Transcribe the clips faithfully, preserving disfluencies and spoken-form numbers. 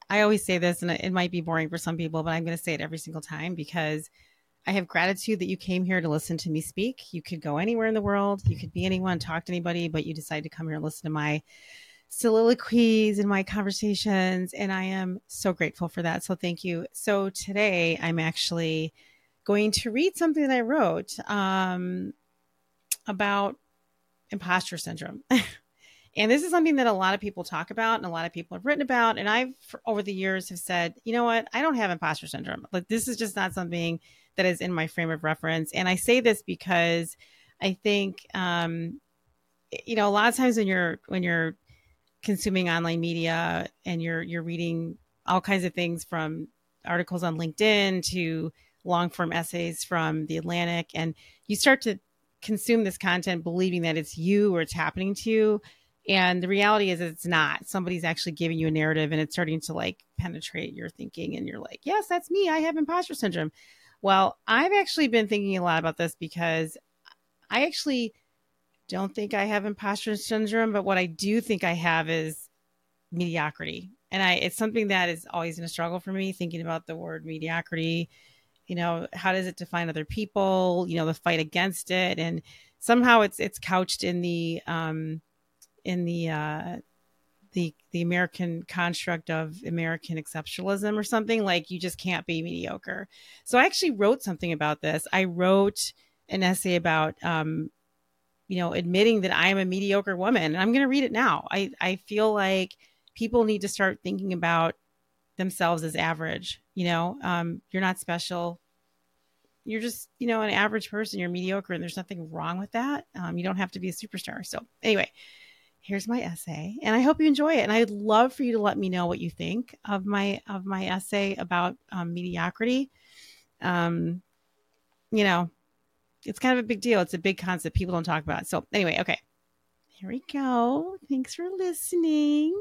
I always say this, and it might be boring for some people, but I'm going to say it every single time because I have gratitude that you came here to listen to me speak. You could go anywhere in the world. You could be anyone, talk to anybody, but you decided to come here and listen to my soliloquies and my conversations. And I am so grateful for that. So thank you. So today I'm actually going to read something that I wrote um, about imposter syndrome. And this is something that a lot of people talk about and a lot of people have written about. And I've, for, over the years, have said, you know what? I don't have imposter syndrome. Like, this is just not something that is in my frame of reference. And I say this because I think, um, you know, a lot of times when you're, when you're consuming online media and you're, you're reading all kinds of things from articles on LinkedIn to long form essays from the Atlantic, and you start to consume this content believing that it's you or it's happening to you. And the reality is it's not. Somebody's actually giving you a narrative and it's starting to like penetrate your thinking. And you're like, yes, that's me. I have imposter syndrome. Well, I've actually been thinking a lot about this because I actually don't think I have imposter syndrome. But what I do think I have is mediocrity. And I, it's something that is always in a struggle for me, thinking about the word mediocrity. You know, how does it define other people? You know, the fight against it. And somehow it's, it's couched in the, um, in the uh, the the American construct of American exceptionalism or something, like you just can't be mediocre. So I actually wrote something about this. I wrote an essay about, um, you know, admitting that I am a mediocre woman. And I'm going to read it now. I, I feel like people need to start thinking about themselves as average. You know, um, you're not special. You're just, you know, an average person. You're mediocre and there's nothing wrong with that. Um, you don't have to be a superstar. So anyway, here's my essay, and I hope you enjoy it. And I'd love for you to let me know what you think of my of my essay about um, mediocrity. Um, you know, it's kind of a big deal. It's a big concept. People don't talk about it. So anyway, okay, here we go. Thanks for listening.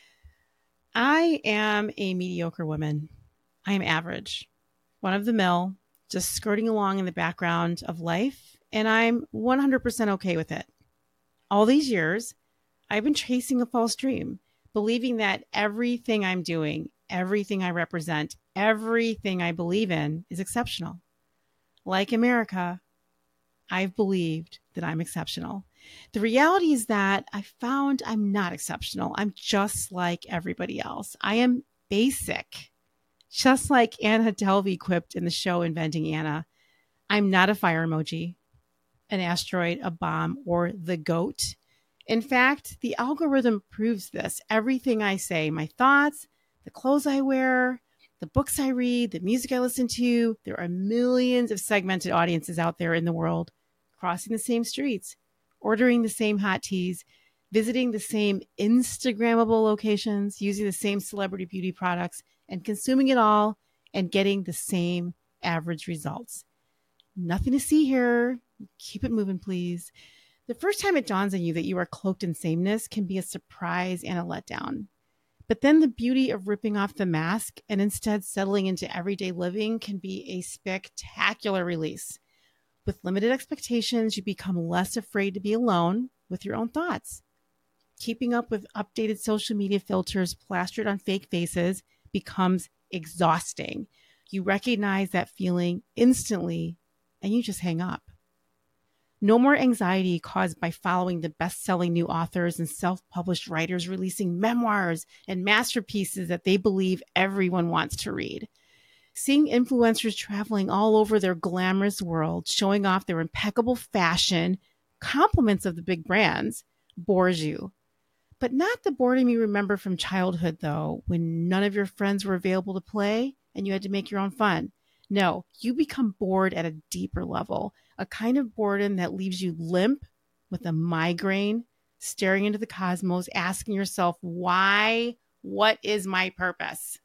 I am a mediocre woman. I am average, one of the mill, just skirting along in the background of life, and I'm one hundred percent okay with it. All these years, I've been chasing a false dream, believing that everything I'm doing, everything I represent, everything I believe in is exceptional. Like America, I've believed that I'm exceptional. The reality is that I found I'm not exceptional. I'm just like everybody else. I am basic. Just like Anna Delvey quipped in the show Inventing Anna, I'm not a fire emoji, an asteroid, a bomb, or the goat. In fact, the algorithm proves this. Everything I say, my thoughts, the clothes I wear, the books I read, the music I listen to, there are millions of segmented audiences out there in the world, crossing the same streets, ordering the same hot teas, visiting the same Instagrammable locations, using the same celebrity beauty products, and consuming it all and getting the same average results. Nothing to see here. Keep it moving, please. The first time it dawns on you that you are cloaked in sameness can be a surprise and a letdown. But then the beauty of ripping off the mask and instead settling into everyday living can be a spectacular release. With limited expectations, you become less afraid to be alone with your own thoughts. Keeping up with updated social media filters plastered on fake faces becomes exhausting. You recognize that feeling instantly and you just hang up. No more anxiety caused by following the best-selling new authors and self-published writers releasing memoirs and masterpieces that they believe everyone wants to read. Seeing influencers traveling all over their glamorous world, showing off their impeccable fashion, compliments of the big brands, bores you. But not the boredom you remember from childhood, though, when none of your friends were available to play and you had to make your own fun. No, you become bored at a deeper level, a kind of boredom that leaves you limp with a migraine, staring into the cosmos, asking yourself, why? What is my purpose?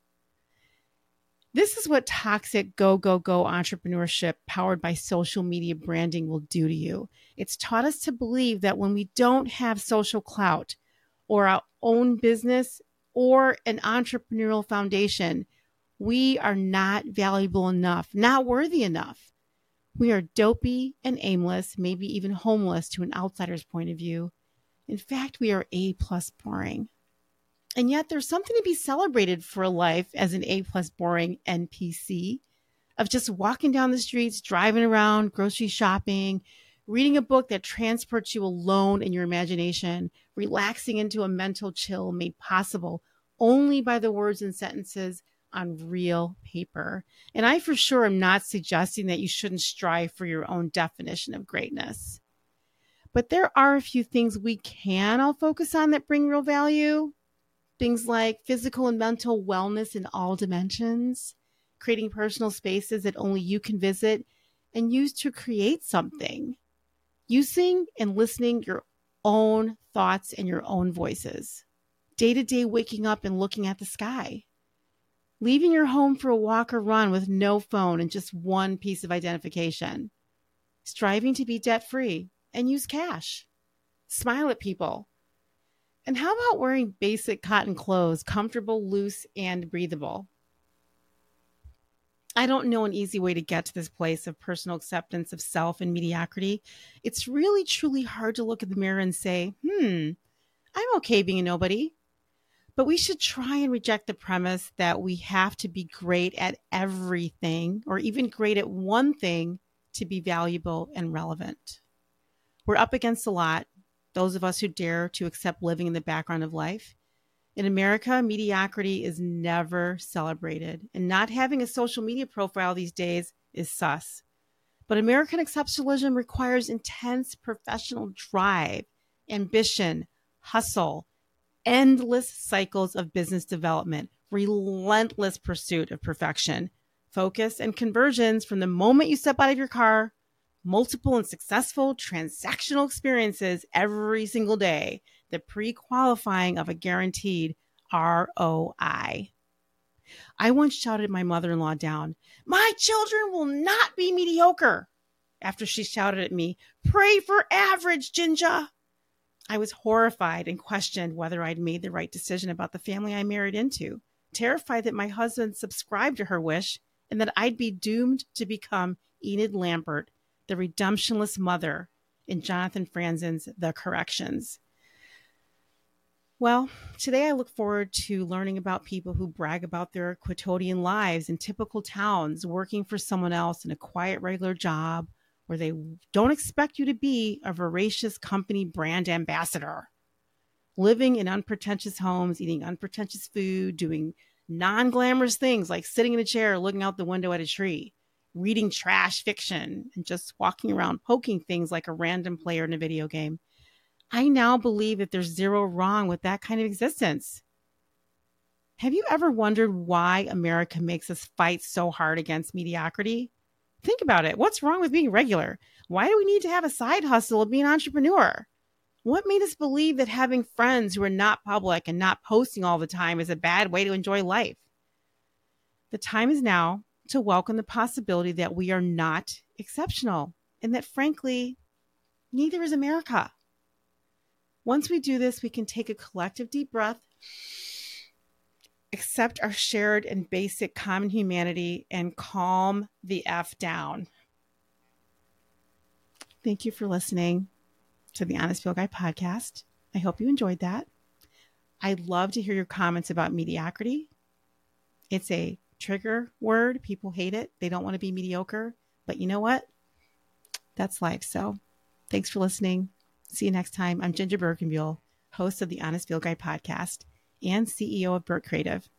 This is what toxic go, go, go entrepreneurship powered by social media branding will do to you. It's taught us to believe that when we don't have social clout or our own business or an entrepreneurial foundation, we are not valuable enough, not worthy enough. We are dopey and aimless, maybe even homeless to an outsider's point of view. In fact, we are A plus boring. And yet there's something to be celebrated for a life as an A plus boring N P C of just walking down the streets, driving around, grocery shopping, reading a book that transports you alone in your imagination, relaxing into a mental chill made possible only by the words and sentences on real paper. And I for sure am not suggesting that you shouldn't strive for your own definition of greatness. But there are a few things we can all focus on that bring real value. Things like physical and mental wellness in all dimensions, creating personal spaces that only you can visit and use to create something, using and listening your own thoughts and your own voices, day-to-day waking up and looking at the sky, leaving your home for a walk or run with no phone and just one piece of identification, striving to be debt-free and use cash, smile at people. And how about wearing basic cotton clothes, comfortable, loose, and breathable? I don't know an easy way to get to this place of personal acceptance of self and mediocrity. It's really, truly hard to look in the mirror and say, hmm, I'm okay being a nobody. But we should try and reject the premise that we have to be great at everything or even great at one thing to be valuable and relevant. We're up against a lot, those of us who dare to accept living in the background of life. In America, mediocrity is never celebrated, and not having a social media profile these days is sus. But American exceptionalism requires intense professional drive, ambition, hustle, endless cycles of business development, relentless pursuit of perfection, focus, and conversions from the moment you step out of your car, multiple and successful transactional experiences every single day, the pre-qualifying of a guaranteed R O I. I once shouted my mother-in-law down, "My children will not be mediocre," after she shouted at me, "Pray for average, Ginger." I was horrified and questioned whether I'd made the right decision about the family I married into, terrified that my husband subscribed to her wish and that I'd be doomed to become Enid Lambert, the redemptionless mother in Jonathan Franzen's The Corrections. Well, today I look forward to learning about people who brag about their quotidian lives in typical towns, working for someone else in a quiet, regular job where they don't expect you to be a voracious company brand ambassador, living in unpretentious homes, eating unpretentious food, doing non-glamorous things like sitting in a chair, looking out the window at a tree, reading trash fiction, and just walking around poking things like a random player in a video game. I now believe that there's zero wrong with that kind of existence. Have you ever wondered why America makes us fight so hard against mediocrity? Think about it. What's wrong with being regular? Why do we need to have a side hustle of being an entrepreneur? What made us believe that having friends who are not public and not posting all the time is a bad way to enjoy life? The time is now to welcome the possibility that we are not exceptional and that, frankly, neither is America. Once we do this, we can take a collective deep breath, accept our shared and basic common humanity, and calm the F down. Thank you for listening to the Honest Field Guide podcast. I hope you enjoyed that. I'd love to hear your comments about mediocrity. It's a trigger word. People hate it. They don't want to be mediocre. But you know what? That's life. So thanks for listening. See you next time. I'm Ginger Birkenbuell, host of the Honest Field Guide podcast and C E O of Burt Creative.